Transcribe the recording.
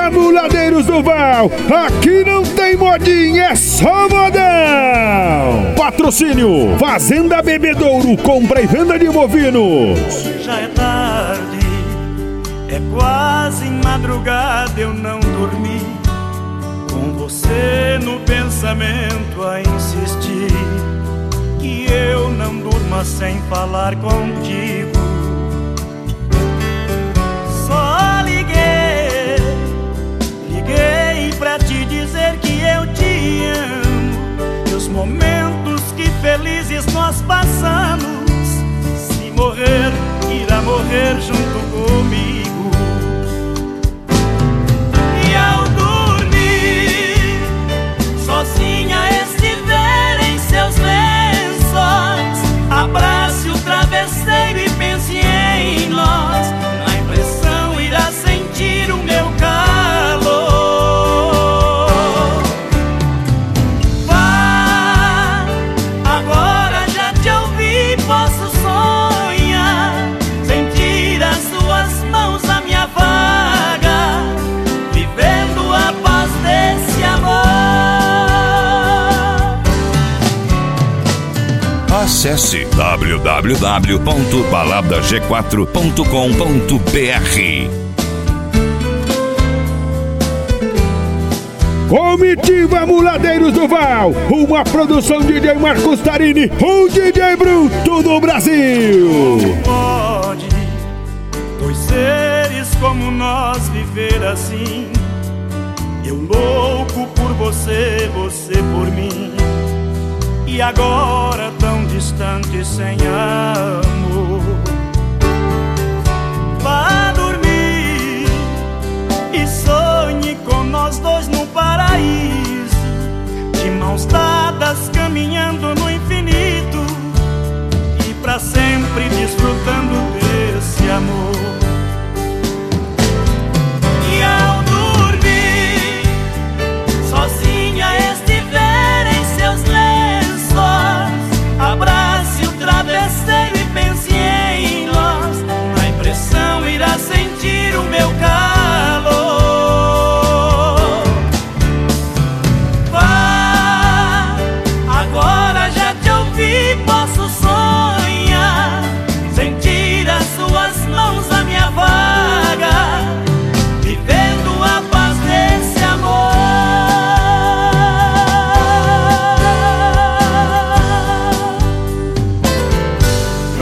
Muladeiros do Val, aqui não tem modinha, é só modão. Patrocínio Fazenda Bebedouro, compra e venda de bovinos. Já é tarde, é quase madrugada, eu não dormi, com você no pensamento a insistir, que eu não durma sem falar contigo. Só liguei pra te dizer que eu te amo, e os momentos que felizes nós passamos, se morrer, irá morrer junto comigo. E ao dormir, sozinha estiver em seus lençóis, abrace o travesseiro e pense em nós, na impressão irá sentir o meu calor. Vá, agora já te ouvi, posso sonhar, sentir as suas mãos na minha vaga, vivendo a paz desse amor. Acesse www.baladag4.com.br. Comitiva Muladeiros do Val, uma produção DJ Marcos Tarini, o DJ bruto do Brasil. Pode dois seres como nós viver assim, eu louco por você, você por mim, e agora tão distante sem amor. Vá dormir e sonhe com nós dois no paraíso, de mãos dadas caminhando no